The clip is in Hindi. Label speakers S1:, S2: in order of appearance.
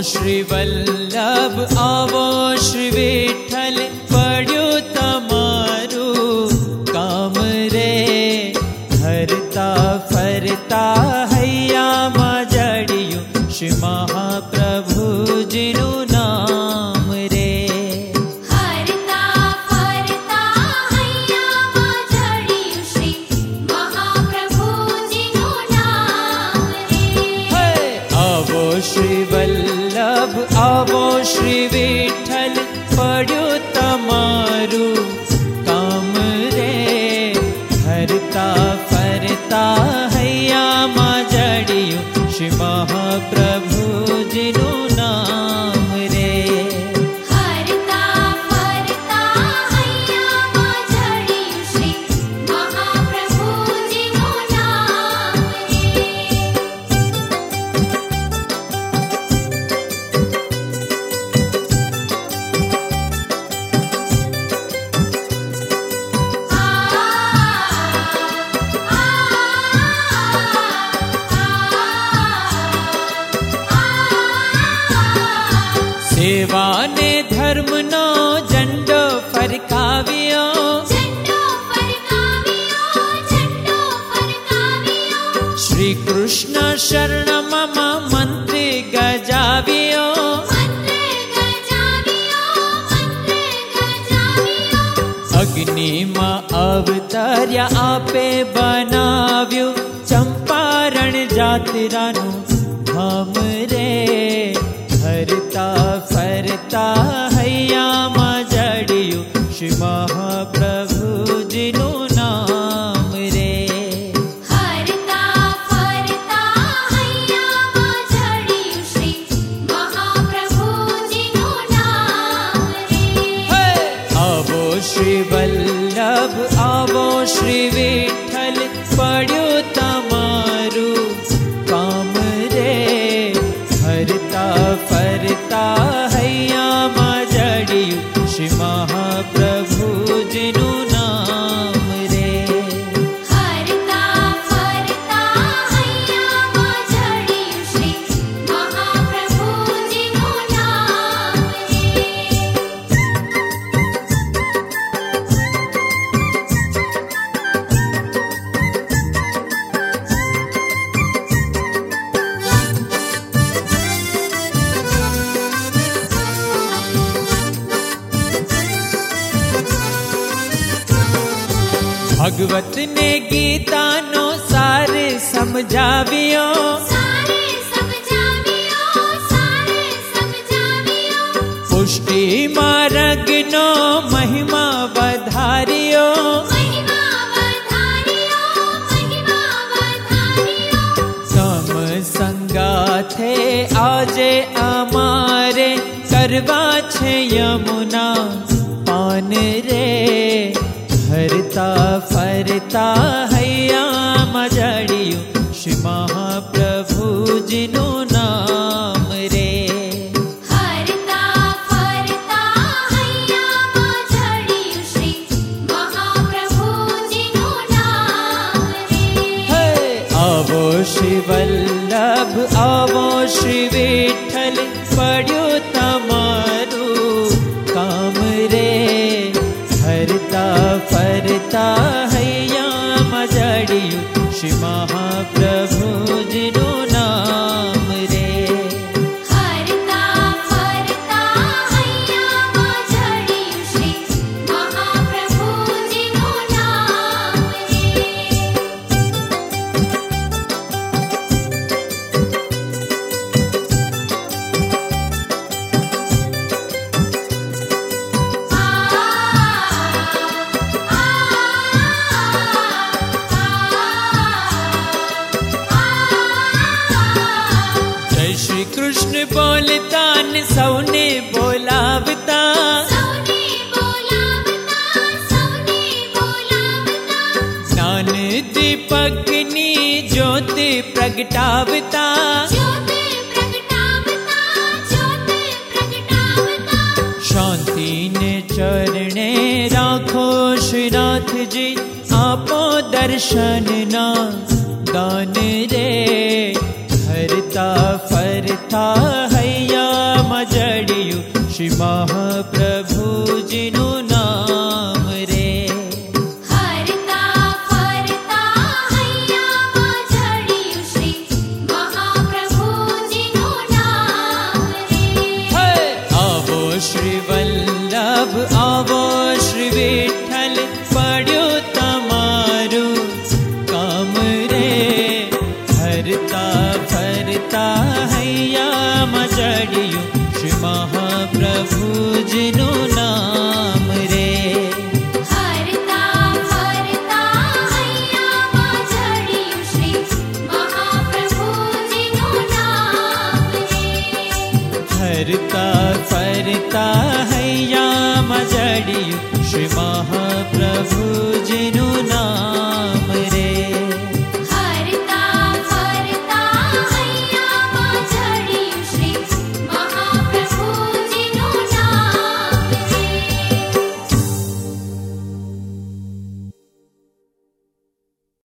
S1: श्री वल्लभ आवो श्री विठ्ठल पड्यो तमारू काम रे हरता फरता हैया मां जड़ियो श्री महाप्रभु जिनु नाम रे
S2: हरता फरता हैया मां जड़ियो श्री महाप्रभु जिनु नाम रे
S1: आवो श्री वल्लभ आवो श्री विठ्ठल पड्यो तमारू काम रे हरता फरता हैया मां जड़ियो श्री महाप्रभु जिनु नाम रे
S2: हरता फरता हैया मां जड़ियो श्री महाप्रभु जिनु नाम रे
S1: सेवा ने धर्म नो झंडो फरकाव्यो
S2: झंडो फरकाव्यो
S1: श्री कृष्ण शरण मम मंत्र गजाव्यो
S2: मंत्र गजाव्यो
S1: अग्नि मां अवतर्या आपे बनाव्यो चंपारण जात्रानु धाम रे हरता फरता हैया मां जड़ियो श्री महाप्रभु जिनु नाम रे
S2: हरता फरता हैया मां जड़ियो श्री महाप्रभु जिनु नाम रे
S1: आवो श्री वल्लभ आवो श्री विठ्ठल पड्यो तमारू काम रे हरता फरता हैया मां जड़ियो श्री महाप्रभु जिनु नाम रे
S2: हरता फरता हैया मां जड़ियो श्री महाप्रभु जिनु नाम रे
S1: भगवत ने गीता नो सार समझाव्यो
S2: सारे समझावियो
S1: पुष्टि मार्ग नो महिमा बधारियो
S2: महिमा बधारियो
S1: सम संगाथे आजे अमारे करवा छे यमुना पान रे हरता फरता हैया मां जड़ियो श्री महाप्रभु जिनु नाम रे
S2: हरता फरता हैया मां जड़ियो श्री महाप्रभु जिनु नाम रे
S1: आवो श्री वल्लभ आवो श्री विठ्ठल पड्यो तमारू काम रे हरता फरता हैया मां जड़ियो श्री महाप्रभु जिनु नाम रे
S2: हरता फरता हैया मां जड़ियो श्री महाप्रभु जिनु नाम रे
S1: जय श्री कृष्ण बोलता न सौने बोलावता
S2: सौने बोलावता
S1: ज्ञान दीपकनी ज्योति प्रगटावता
S2: ज्योति प्रगटावता
S1: शांति ने चरणे राखो श्रीनाथ जी आपो दर्शन ना दान रे हरता फरता हैया मजड़ियु श्री महाप्रभु जिनु नाम रे।
S2: हरता फरता हैया मजड़ियु श्री महाप्रभु जिनु नाम रे।
S1: आवो श्री वल्लभ आवो श्री विठ्ठल पड्यो तमारू काम रे। हरता फरता हैया मजड़ियु श्री महाप्रभु जिनु नाम रे।
S2: हरता फरता हैया मजड़ियु श्री महाप्रभु जिनु नाम रे।
S1: हरता फरता हैया मजड़ियु श्री महाप्रभु जिनु नाम